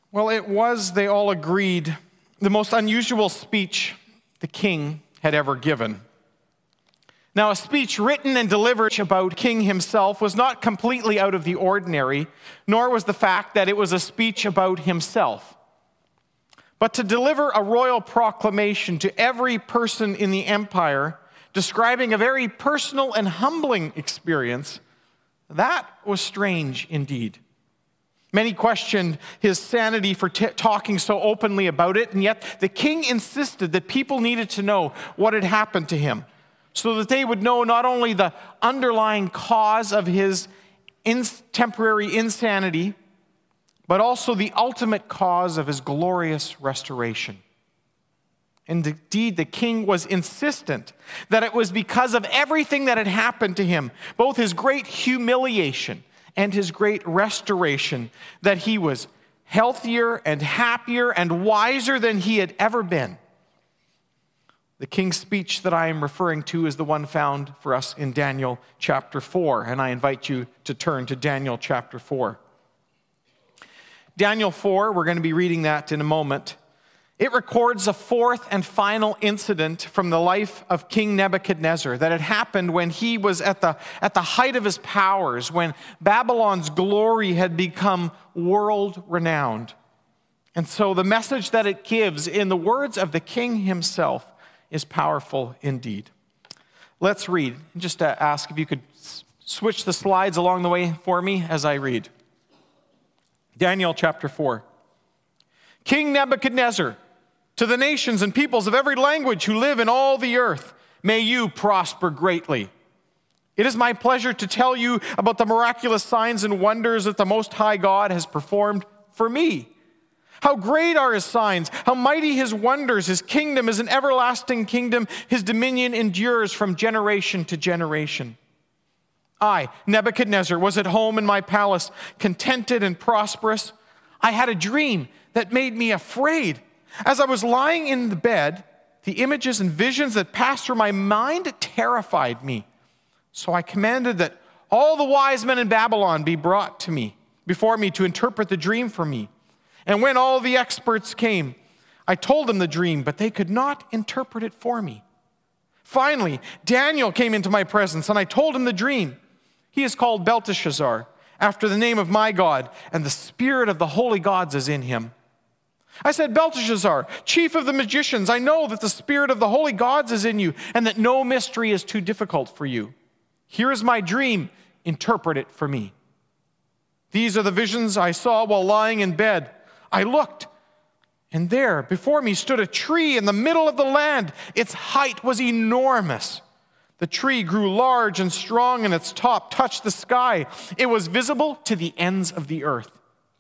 Well, it was, they all agreed, the most unusual speech the king had ever given. Now, a speech written and delivered about King himself was not completely out of the ordinary, nor was the fact that it was a speech about himself. But to deliver a royal proclamation to every person in the empire, describing a very personal and humbling experience, that was strange indeed. Many questioned his sanity for talking so openly about it, and yet the king insisted that people needed to know what had happened to him so that they would know not only the underlying cause of his temporary insanity, but also the ultimate cause of his glorious restoration. And indeed, the king was insistent that it was because of everything that had happened to him, both his great humiliation and his great restoration, that he was healthier and happier and wiser than he had ever been. The king's speech that I am referring to is the one found for us in Daniel chapter 4, and I invite you to turn to Daniel chapter 4. Daniel 4, we're going to be reading that in a moment. It records a fourth and final incident from the life of King Nebuchadnezzar that had happened when he was at the height of his powers, when Babylon's glory had become world-renowned. And so the message that it gives, in the words of the king himself, is powerful indeed. Let's read. Just ask if you could switch the slides along the way for me as I read. Daniel chapter 4. King Nebuchadnezzar, to the nations and peoples of every language who live in all the earth, may you prosper greatly. It is my pleasure to tell you about the miraculous signs and wonders that the Most High God has performed for me. How great are his signs, how mighty his wonders. His kingdom is an everlasting kingdom. His dominion endures from generation to generation. I, Nebuchadnezzar, was at home in my palace, contented and prosperous. I had a dream that made me afraid. As I was lying in the bed, the images and visions that passed through my mind terrified me. So I commanded that all the wise men in Babylon be brought to me, before me, to interpret the dream for me. And when all the experts came, I told them the dream, but they could not interpret it for me. Finally, Daniel came into my presence, and I told him the dream. He is called Belteshazzar, after the name of my God, and the spirit of the holy gods is in him. I said, Belteshazzar, chief of the magicians, I know that the spirit of the holy gods is in you, and that no mystery is too difficult for you. Here is my dream. Interpret it for me. These are the visions I saw while lying in bed. I looked, and there before me stood a tree in the middle of the land. Its height was enormous. The tree grew large and strong, and its top touched the sky. It was visible to the ends of the earth.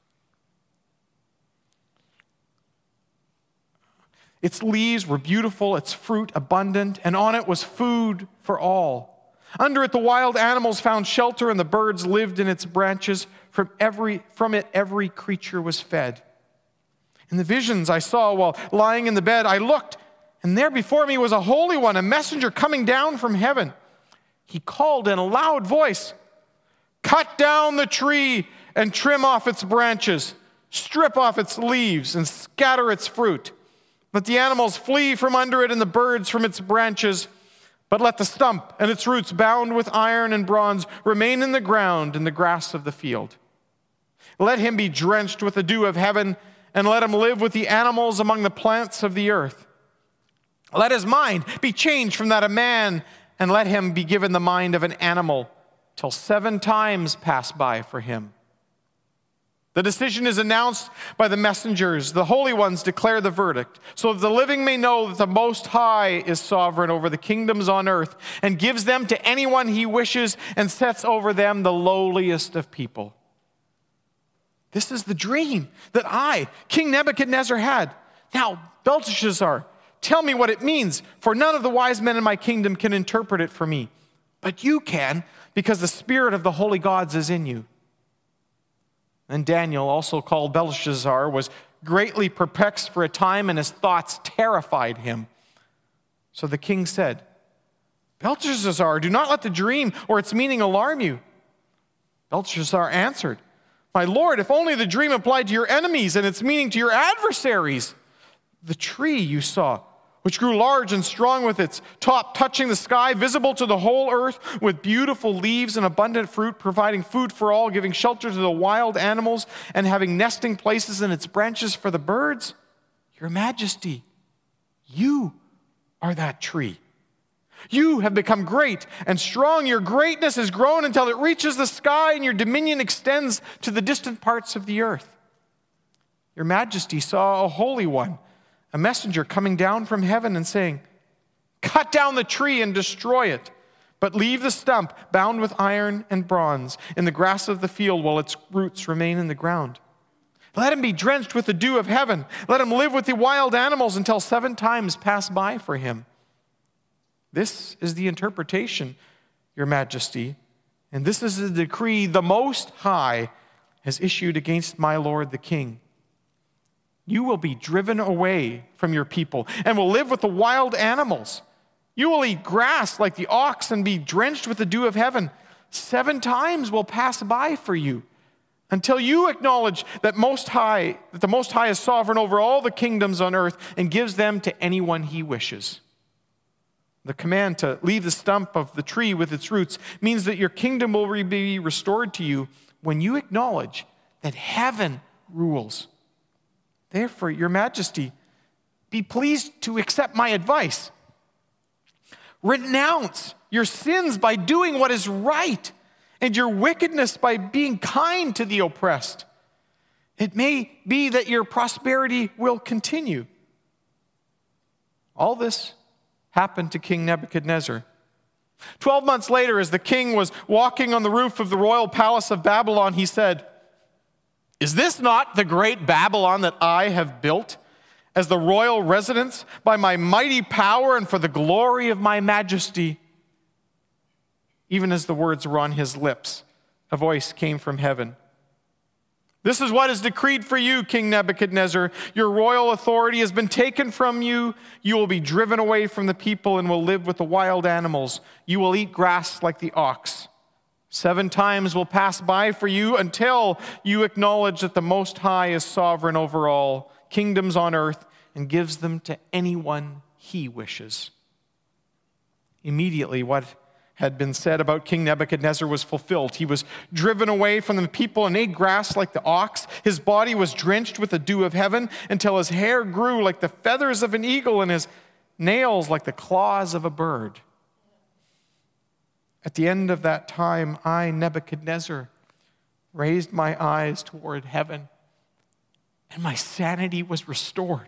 Its leaves were beautiful, its fruit abundant, and on it was food for all. Under it the wild animals found shelter, and the birds lived in its branches. From it every creature was fed. In the visions I saw while lying in the bed, I looked, and there before me was a holy one, a messenger coming down from heaven. He called in a loud voice, "Cut down the tree and trim off its branches, strip off its leaves and scatter its fruit. Let the animals flee from under it and the birds from its branches. But let the stump and its roots bound with iron and bronze remain in the ground in the grass of the field. Let him be drenched with the dew of heaven, and let him live with the animals among the plants of the earth. Let his mind be changed from that of man, and let him be given the mind of an animal, till 7 times pass by for him." The decision is announced by the messengers. The holy ones declare the verdict, so that the living may know that the Most High is sovereign over the kingdoms on earth, and gives them to anyone he wishes, and sets over them the lowliest of people. This is the dream that I, King Nebuchadnezzar, had. Now, Belteshazzar, tell me what it means, for none of the wise men in my kingdom can interpret it for me. But you can, because the spirit of the holy gods is in you. And Daniel, also called Belteshazzar, was greatly perplexed for a time, and his thoughts terrified him. So the king said, "Belteshazzar, do not let the dream or its meaning alarm you." Belteshazzar answered, My Lord, if only the dream applied to your enemies and its meaning to your adversaries. The tree you saw, which grew large and strong with its top touching the sky, visible to the whole earth, with beautiful leaves and abundant fruit, providing food for all, giving shelter to the wild animals, and having nesting places in its branches for the birds. Your Majesty, you are that tree. You have become great and strong. Your greatness has grown until it reaches the sky, and your dominion extends to the distant parts of the earth. Your Majesty saw a holy one, a messenger coming down from heaven and saying, cut down the tree and destroy it, but leave the stump bound with iron and bronze in the grass of the field while its roots remain in the ground. Let him be drenched with the dew of heaven. Let him live with the wild animals until 7 times pass by for him. This is the interpretation, Your Majesty, and this is the decree the Most High has issued against my lord the king. You will be driven away from your people and will live with the wild animals. You will eat grass like the ox and be drenched with the dew of heaven. 7 times will pass by for you until you acknowledge that the Most High is sovereign over all the kingdoms on earth and gives them to anyone he wishes. The command to leave the stump of the tree with its roots means that your kingdom will be restored to you when you acknowledge that heaven rules. Therefore, Your Majesty, be pleased to accept my advice. Renounce your sins by doing what is right, and your wickedness by being kind to the oppressed. It may be that your prosperity will continue. All this happened to King Nebuchadnezzar. 12 months later, as the king was walking on the roof of the royal palace of Babylon, he said, is this not the great Babylon that I have built as the royal residence by my mighty power and for the glory of my majesty? Even as the words were on his lips, a voice came from heaven. This is what is decreed for you, King Nebuchadnezzar. Your royal authority has been taken from you. You will be driven away from the people and will live with the wild animals. You will eat grass like the ox. 7 times will pass by for you until you acknowledge that the Most High is sovereign over all kingdoms on earth and gives them to anyone he wishes. Immediately, what had been said about King Nebuchadnezzar was fulfilled. He was driven away from the people and ate grass like the ox. His body was drenched with the dew of heaven until his hair grew like the feathers of an eagle and his nails like the claws of a bird. At the end of that time, I, Nebuchadnezzar, raised my eyes toward heaven, and my sanity was restored.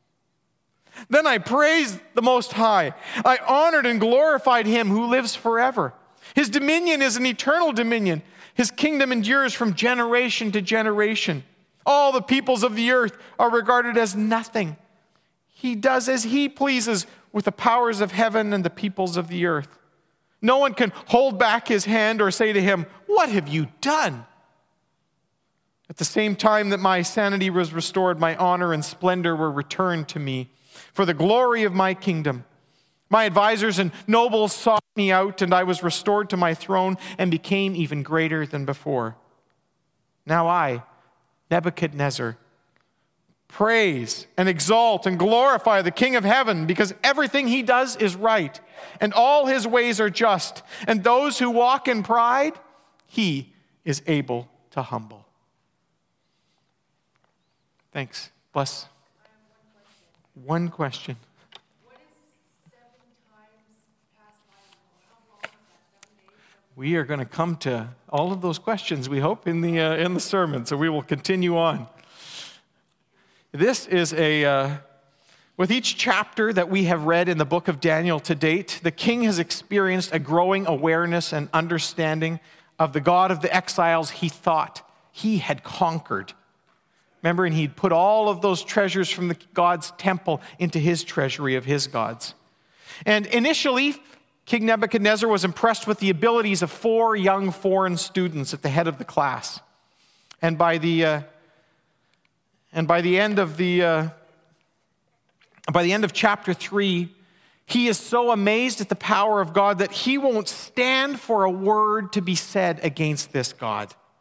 Then I praised the Most High. I honored and glorified him who lives forever. His dominion is an eternal dominion. His kingdom endures from generation to generation. All the peoples of the earth are regarded as nothing. He does as he pleases with the powers of heaven and the peoples of the earth. No one can hold back his hand or say to him, "What have you done?" At the same time that my sanity was restored, my honor and splendor were returned to me for the glory of my kingdom. My advisors and nobles sought me out, and I was restored to my throne and became even greater than before. Now I, Nebuchadnezzar, praise and exalt and glorify the King of heaven, because everything he does is right, and all his ways are just, and those who walk in pride, he is able to humble. Thanks. Bless. One question. What is 7 times past by? How long is that? 7 days? We are going to come to all of those questions, we hope, in the sermon, so we will continue on. This is with each chapter that we have read in the book of Daniel to date, the king has experienced a growing awareness and understanding of the God of the exiles he thought he had conquered. Remember, and he'd put all of those treasures from the God's temple into his treasury of his gods. And initially, King Nebuchadnezzar was impressed with the abilities of 4 young foreign students at the head of the class. And by the end of chapter 3, he is so amazed at the power of God that he won't stand for a word to be said against this God.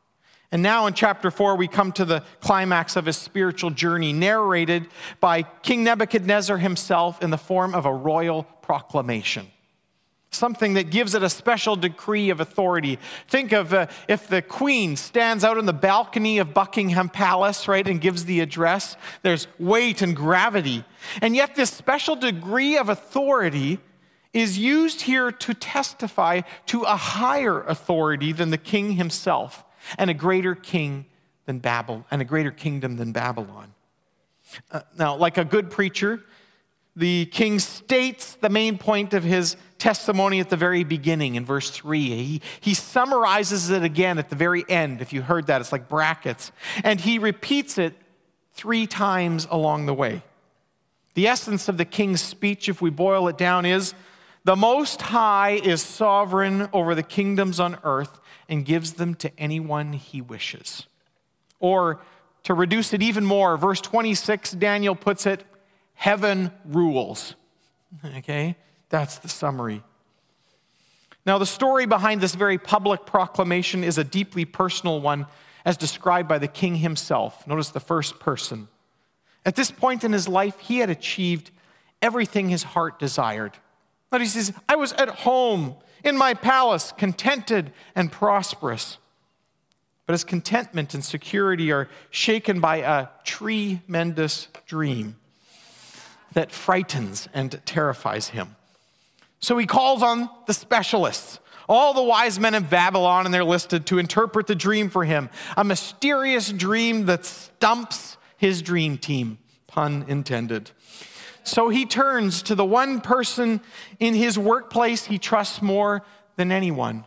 And now in chapter 4, we come to the climax of his spiritual journey, narrated by King Nebuchadnezzar himself in the form of a royal proclamation. Something that gives it a special decree of authority. Think of if the queen stands out on the balcony of Buckingham Palace, right, and gives the address, there's weight and gravity. And yet this special degree of authority is used here to testify to a higher authority than the king himself, and a greater king than Babel, and a greater kingdom than Babylon. Now, like a good preacher, the king states the main point of his testimony at the very beginning in verse 3. He summarizes it again at the very end. If you heard that, it's like brackets. And he repeats it 3 times along the way. The essence of the king's speech, if we boil it down, is the Most High is sovereign over the kingdoms on earth and gives them to anyone he wishes. Or to reduce it even more, verse 26, Daniel puts it, heaven rules. Okay? That's the summary. Now, the story behind this very public proclamation is a deeply personal one, as described by the king himself. Notice the first person. At this point in his life, he had achieved everything his heart desired. But he says, I was at home in my palace, contented and prosperous. But his contentment and security are shaken by a tremendous dream that frightens and terrifies him. So he calls on the specialists, all the wise men of Babylon, and they're listed to interpret the dream for him. A mysterious dream that stumps his dream team, pun intended. So he turns to the one person in his workplace he trusts more than anyone.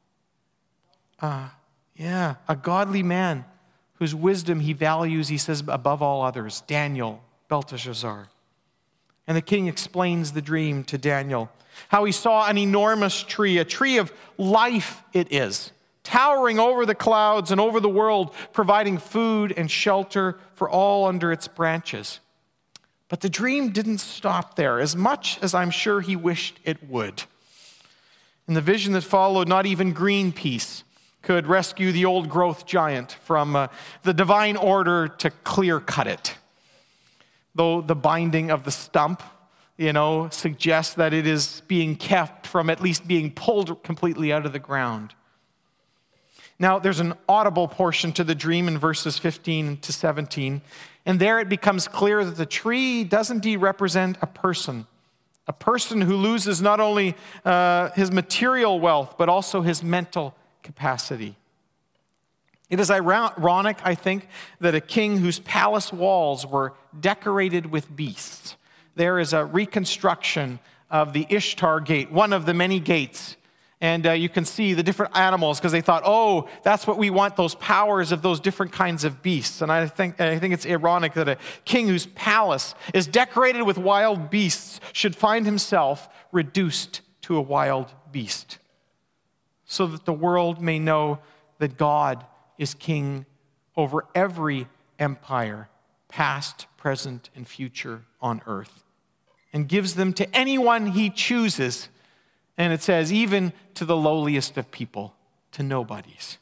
A godly man whose wisdom he values, he says, above all others, Daniel, Belteshazzar. And the king explains the dream to Daniel, how he saw an enormous tree, a tree of life it is, towering over the clouds and over the world, providing food and shelter for all under its branches. But the dream didn't stop there, as much as I'm sure he wished it would. In the vision that followed, not even Greenpeace could rescue the old growth giant from the divine order to clear cut it. Though the binding of the stump, suggests that it is being kept from at least being pulled completely out of the ground. Now, there's an audible portion to the dream in verses 15 to 17, and there it becomes clear that the tree does indeed represent a person who loses not only his material wealth, but also his mental capacity. It is ironic, I think, that a king whose palace walls were decorated with beasts. There is a reconstruction of the Ishtar gate, one of the many gates. And you can see the different animals because they thought, that's what we want, those powers of those different kinds of beasts. And I think it's ironic that a king whose palace is decorated with wild beasts should find himself reduced to a wild beast, so that the world may know that God is king over every empire, past, present, and future on earth, and gives them to anyone he chooses. And it says, even to the lowliest of people, to nobodies.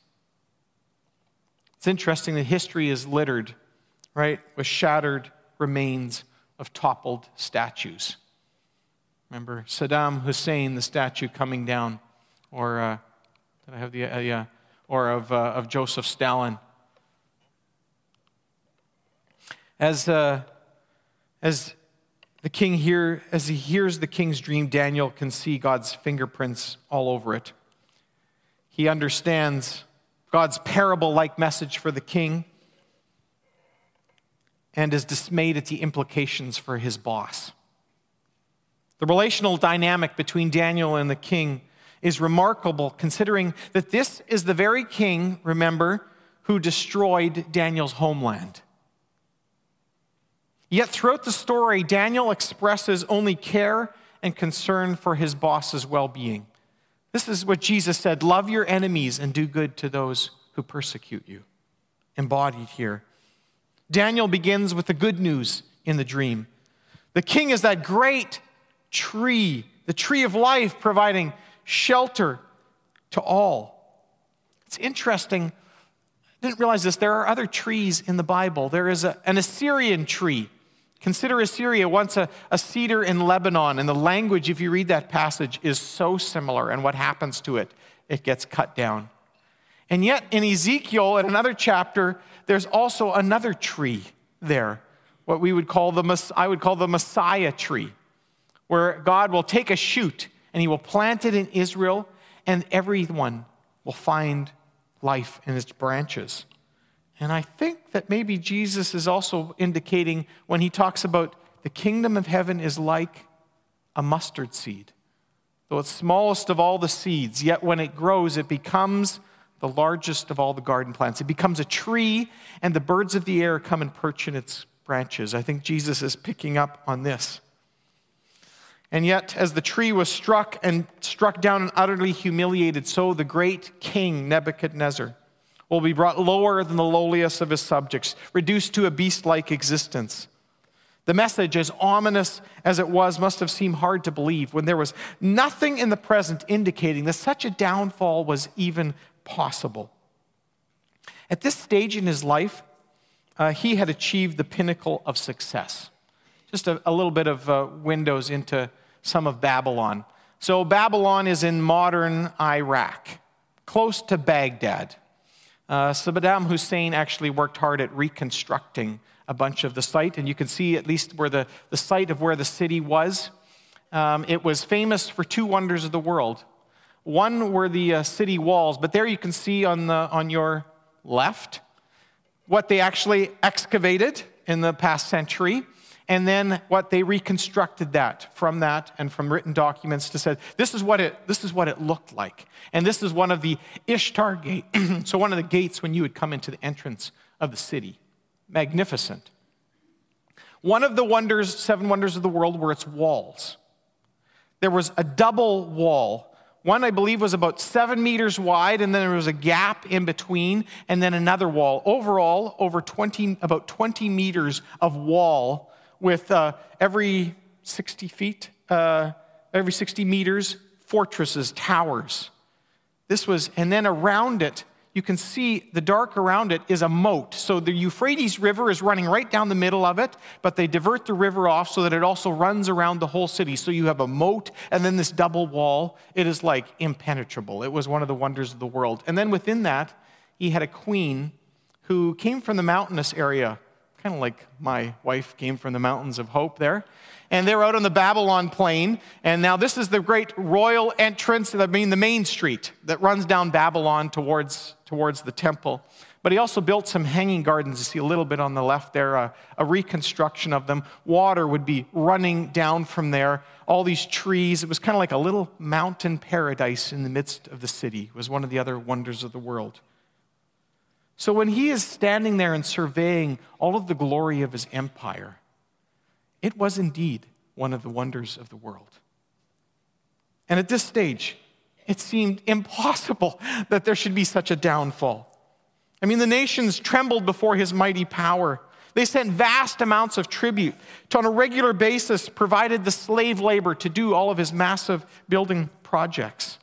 It's interesting that history is littered, right, with shattered remains of toppled statues. Remember Saddam Hussein, the statue coming down, or did I have the or of Joseph Stalin. As the king as he hears the king's dream, Daniel can see God's fingerprints all over it. He understands God's parable-like message for the king and is dismayed at the implications for his boss. The relational dynamic between Daniel and the king is remarkable, considering that this is the very king, remember, who destroyed Daniel's homeland. Yet throughout the story, Daniel expresses only care and concern for his boss's well-being. This is what Jesus said, love your enemies and do good to those who persecute you. Embodied here. Daniel begins with the good news in the dream. The king is that great tree, the tree of life, providing shelter to all. It's interesting didn't realize this. There are other trees in the Bible. There is an Assyrian tree. Consider Assyria once a cedar in Lebanon, and the language, if you read that passage, is so similar, and what happens to it? It gets cut down. And yet in Ezekiel, in another chapter, there's also another tree there, what we would call I would call the Messiah tree, where God will take a shoot and he will plant it in Israel, and everyone will find life in its branches. And I think that maybe Jesus is also indicating when he talks about the kingdom of heaven is like a mustard seed. Though it's smallest of all the seeds, yet when it grows, it becomes the largest of all the garden plants. It becomes a tree, and the birds of the air come and perch in its branches. I think Jesus is picking up on this. And yet, as the tree was struck down and utterly humiliated, so the great king Nebuchadnezzar will be brought lower than the lowliest of his subjects, reduced to a beast-like existence. The message, as ominous as it was, must have seemed hard to believe when there was nothing in the present indicating that such a downfall was even possible. At this stage in his life, he had achieved the pinnacle of success. Just a little bit of windows into some of Babylon. So Babylon is in modern Iraq, close to Baghdad. Saddam Hussein actually worked hard at reconstructing a bunch of the site, and you can see at least where the site of where the city was. It was famous for two wonders of the world. One were the city walls, but there you can see on your left what they actually excavated in the past century, and then what they reconstructed from that and from written documents to say, this is what it looked like. And this is one of the Ishtar gate, so one of the gates when you would come into the entrance of the city. Magnificent. One of the 7 wonders of the world were its walls. There was a double wall. One, I believe, was about 7 meters wide, and then there was a gap in between, and then another wall. Overall, about 20 meters of wall with every 60 feet, every 60 meters, fortresses, towers. And then around it, you can see the dark around it is a moat. So the Euphrates River is running right down the middle of it, but they divert the river off so that it also runs around the whole city. So you have a moat and then this double wall. It is like impenetrable. It was one of the wonders of the world. And then within that, he had a queen who came from the mountainous area, kind of like my wife came from the mountains of Hope there. And they're out on the Babylon plain. And now this is the great royal entrance, the main street that runs down Babylon towards the temple. But he also built some hanging gardens. You see a little bit on the left there, a reconstruction of them. Water would be running down from there. All these trees. It was kind of like a little mountain paradise in the midst of the city. It was one of the other wonders of the world. So when he is standing there and surveying all of the glory of his empire, it was indeed one of the wonders of the world. And at this stage, it seemed impossible that there should be such a downfall. I mean, the nations trembled before his mighty power. They sent vast amounts of tribute to, on a regular basis, provided the slave labor to do all of his massive building projects.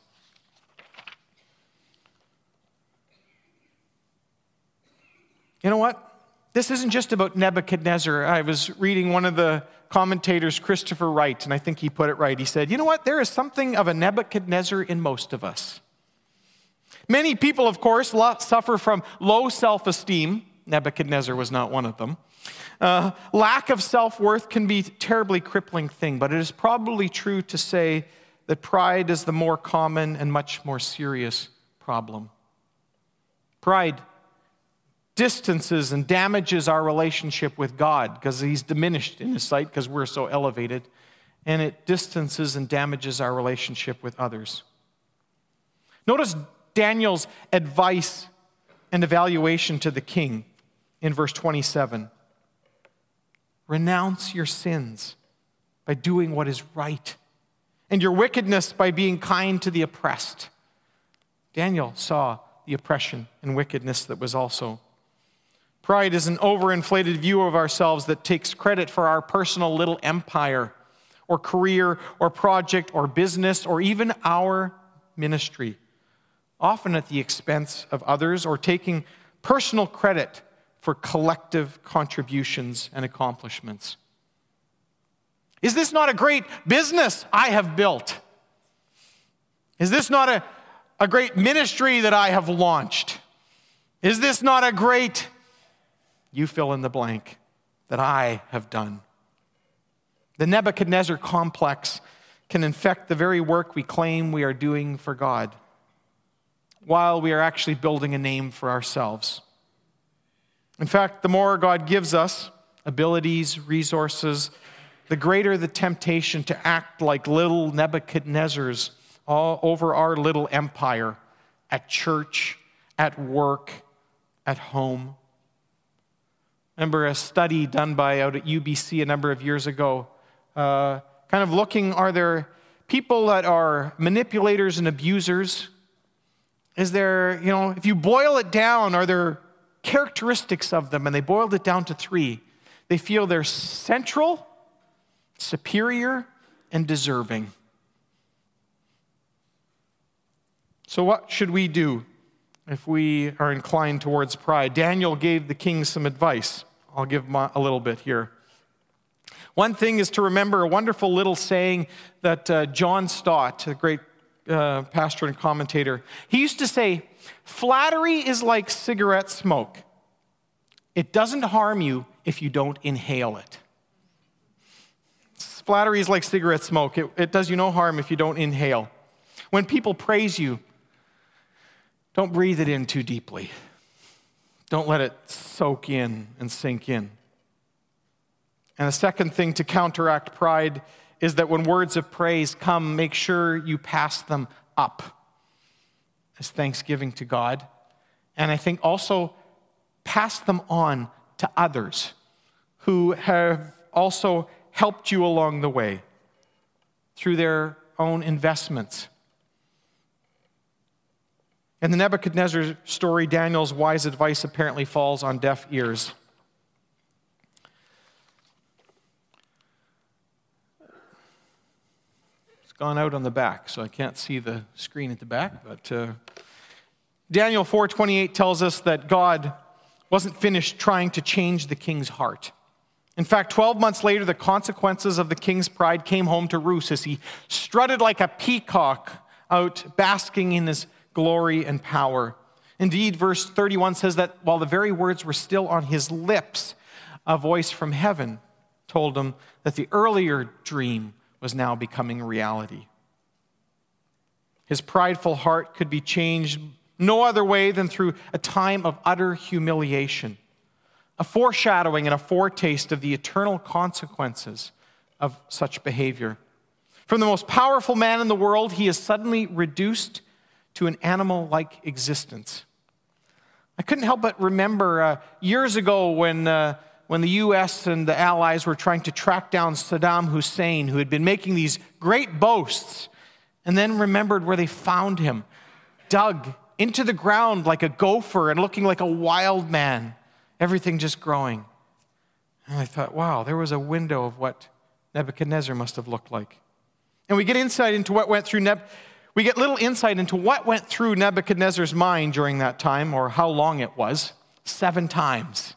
You know what? This isn't just about Nebuchadnezzar. I was reading one of the commentators, Christopher Wright, and I think he put it right. He said, you know what? There is something of a Nebuchadnezzar in most of us. Many people, of course, suffer from low self-esteem. Nebuchadnezzar was not one of them. Lack of self-worth can be a terribly crippling thing, but it is probably true to say that pride is the more common and much more serious problem. Pride distances and damages our relationship with God because he's diminished in his sight because we're so elevated, and it distances and damages our relationship with others. Notice Daniel's advice and evaluation to the king in verse 27. Renounce your sins by doing what is right, and your wickedness by being kind to the oppressed. Daniel saw the oppression and wickedness that was also. Pride is an overinflated view of ourselves that takes credit for our personal little empire or career or project or business or even our ministry, often at the expense of others, or taking personal credit for collective contributions and accomplishments. Is this not a great business I have built? Is this not a great ministry that I have launched? Is this not a great, you fill in the blank, that I have done? The Nebuchadnezzar complex can infect the very work we claim we are doing for God, while we are actually building a name for ourselves. In fact, the more God gives us abilities, resources, the greater the temptation to act like little Nebuchadnezzars all over our little empire, at church, at work, at home. Remember a study done by out at UBC a number of years ago, kind of looking, are there people that are manipulators and abusers? Is there, if you boil it down, are there characteristics of them? And they boiled it down to 3. They feel they're central, superior, and deserving. So what should we do if we are inclined towards pride? Daniel gave the king some advice. I'll give a little bit here. One thing is to remember a wonderful little saying that John Stott, a great pastor and commentator, he used to say, flattery is like cigarette smoke. It doesn't harm you if you don't inhale it. Flattery is like cigarette smoke. It does you no harm if you don't inhale. When people praise you, don't breathe it in too deeply. Don't let it soak in and sink in. And the second thing to counteract pride is that when words of praise come, make sure you pass them up as thanksgiving to God. And I think also pass them on to others who have also helped you along the way through their own investments. In the Nebuchadnezzar story, Daniel's wise advice apparently falls on deaf ears. It's gone out on the back, so I can't see the screen at the back, but Daniel 4:28 tells us that God wasn't finished trying to change the king's heart. In fact, 12 months later, the consequences of the king's pride came home to roost as he strutted like a peacock out basking in his glory and power. Indeed, verse 31 says that while the very words were still on his lips, a voice from heaven told him that the earlier dream was now becoming reality. His prideful heart could be changed no other way than through a time of utter humiliation, a foreshadowing and a foretaste of the eternal consequences of such behavior. From the most powerful man in the world, he is suddenly reduced to an animal-like existence. I couldn't help but remember years ago when the U.S. and the Allies were trying to track down Saddam Hussein, who had been making these great boasts, and then remembered where they found him, dug into the ground like a gopher and looking like a wild man, everything just growing. And I thought, wow, there was a window of what Nebuchadnezzar must have looked like. And we get insight into what went through we get little insight into what went through Nebuchadnezzar's mind during that time, or how long it was. 7 times.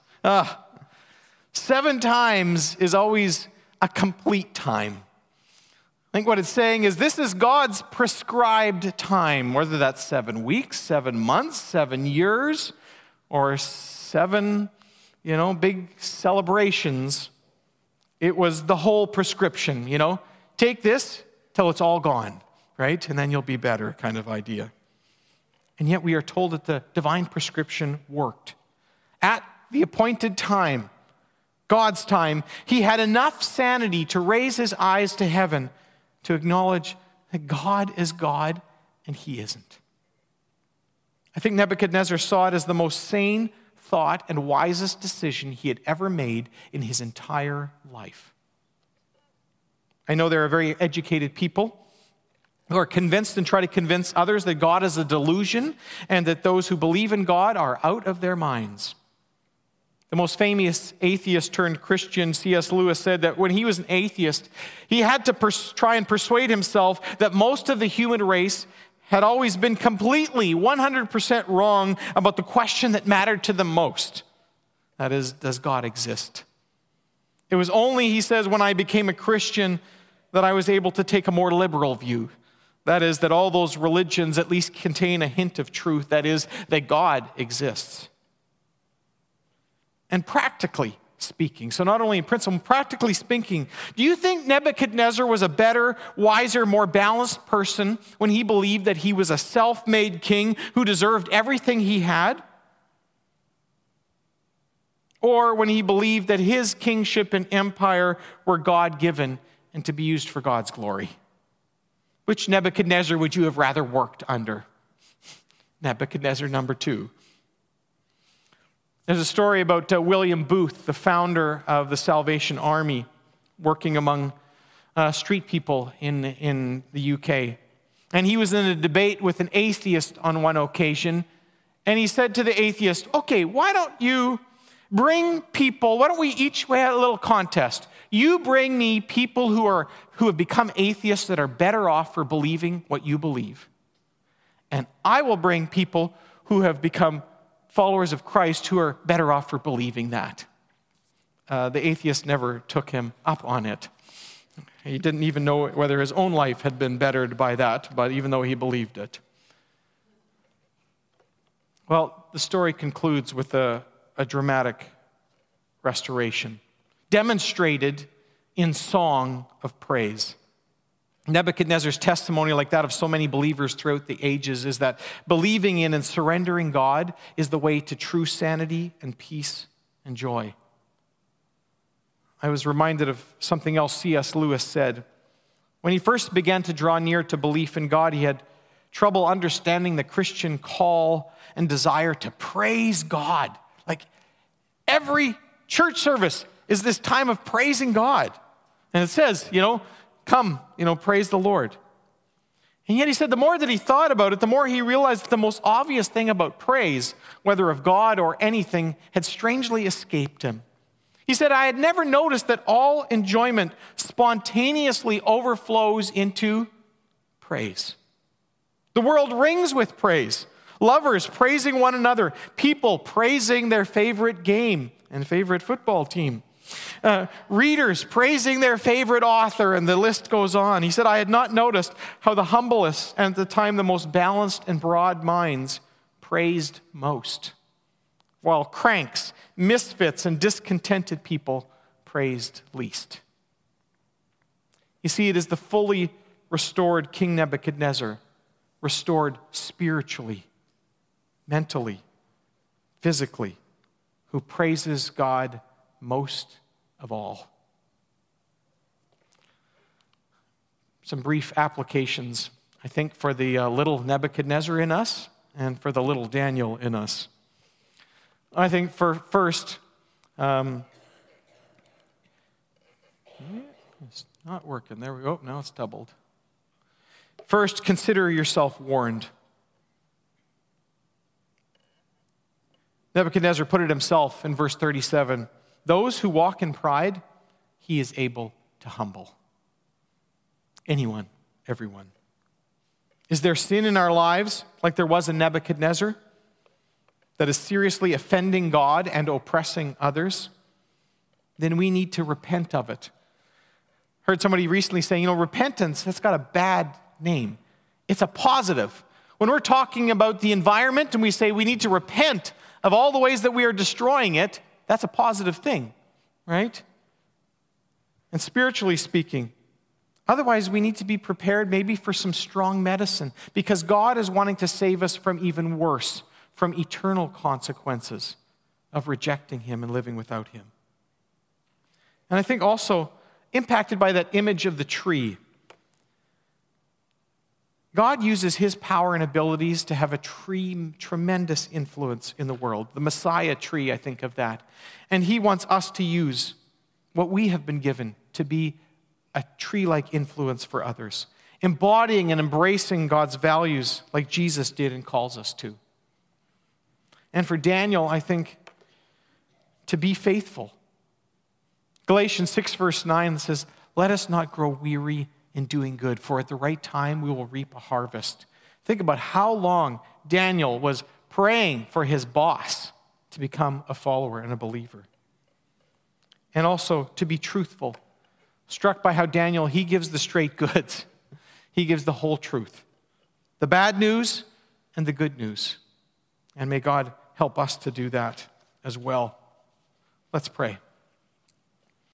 7 times is always a complete time. I think what it's saying is this is God's prescribed time, whether that's 7 weeks, 7 months, 7 years, or 7, big celebrations. It was the whole prescription, Take this till it's all gone, right? And then you'll be better kind of idea. And yet we are told that the divine prescription worked. At the appointed time, God's time, he had enough sanity to raise his eyes to heaven to acknowledge that God is God and he isn't. I think Nebuchadnezzar saw it as the most sane thought and wisest decision he had ever made in his entire life. I know there are very educated people who are convinced and try to convince others that God is a delusion and that those who believe in God are out of their minds. The most famous atheist turned Christian, C.S. Lewis, said that when he was an atheist, he had to try and persuade himself that most of the human race had always been completely 100% wrong about the question that mattered to them most. That is, does God exist? It was only, he says, when I became a Christian that I was able to take a more liberal view. That is, that all those religions at least contain a hint of truth. That is, that God exists. And practically speaking, so not only in principle, practically speaking, do you think Nebuchadnezzar was a better, wiser, more balanced person when he believed that he was a self-made king who deserved everything he had? Or when he believed that his kingship and empire were God-given and to be used for God's glory? Which Nebuchadnezzar would you have rather worked under? Nebuchadnezzar number 2. There's a story about William Booth, the founder of the Salvation Army, working among street people in the UK. And he was in a debate with an atheist on one occasion, and he said to the atheist, okay, why don't we had a little contest. You bring me people who have become atheists that are better off for believing what you believe. And I will bring people who have become followers of Christ who are better off for believing that. The atheist never took him up on it. He didn't even know whether his own life had been bettered by that, but even though he believed it. Well, the story concludes with a dramatic restoration, demonstrated in song of praise. Nebuchadnezzar's testimony, like that of so many believers throughout the ages, is that believing in and surrendering God is the way to true sanity and peace and joy. I was reminded of something else C.S. Lewis said. When he first began to draw near to belief in God, he had trouble understanding the Christian call and desire to praise God. Like every church service is this time of praising God. And it says, come, praise the Lord. And yet he said the more that he thought about it, the more he realized that the most obvious thing about praise, whether of God or anything, had strangely escaped him. He said, I had never noticed that all enjoyment spontaneously overflows into praise. The world rings with praise. Lovers praising one another. People praising their favorite game and favorite football team. Readers praising their favorite author, and the list goes on. He said, I had not noticed how the humblest and at the time the most balanced and broad minds praised most, while cranks, misfits, and discontented people praised least. You see, it is the fully restored King Nebuchadnezzar, restored spiritually, mentally, physically, who praises God most of all. Some brief applications, I think, for the little Nebuchadnezzar in us and for the little Daniel in us. I think for first, it's not working. There we go. Now it's doubled. First, consider yourself warned. Nebuchadnezzar put it himself in verse 37. Those who walk in pride, he is able to humble. Anyone, everyone. Is there sin in our lives, like there was in Nebuchadnezzar, that is seriously offending God and oppressing others? Then we need to repent of it. Heard somebody recently saying, repentance, that's got a bad name. It's a positive. When we're talking about the environment and we say we need to repent of all the ways that we are destroying it, that's a positive thing, right? And spiritually speaking, otherwise we need to be prepared maybe for some strong medicine, because God is wanting to save us from even worse, from eternal consequences of rejecting him and living without him. And I think also impacted by that image of the tree, God uses his power and abilities to have a tremendous influence in the world. The Messiah tree, I think of that. And he wants us to use what we have been given to be a tree-like influence for others, embodying and embracing God's values like Jesus did and calls us to. And for Daniel, I think, to be faithful. Galatians 6 verse 9 says, let us not grow weary in doing good, for at the right time we will reap a harvest Think about how long Daniel was praying for his boss to become a follower and a believer. And also to be truthful. Struck by how Daniel, he gives the straight goods. He gives the whole truth. The bad news and the good news. And may God help us to do that as well. Let's pray.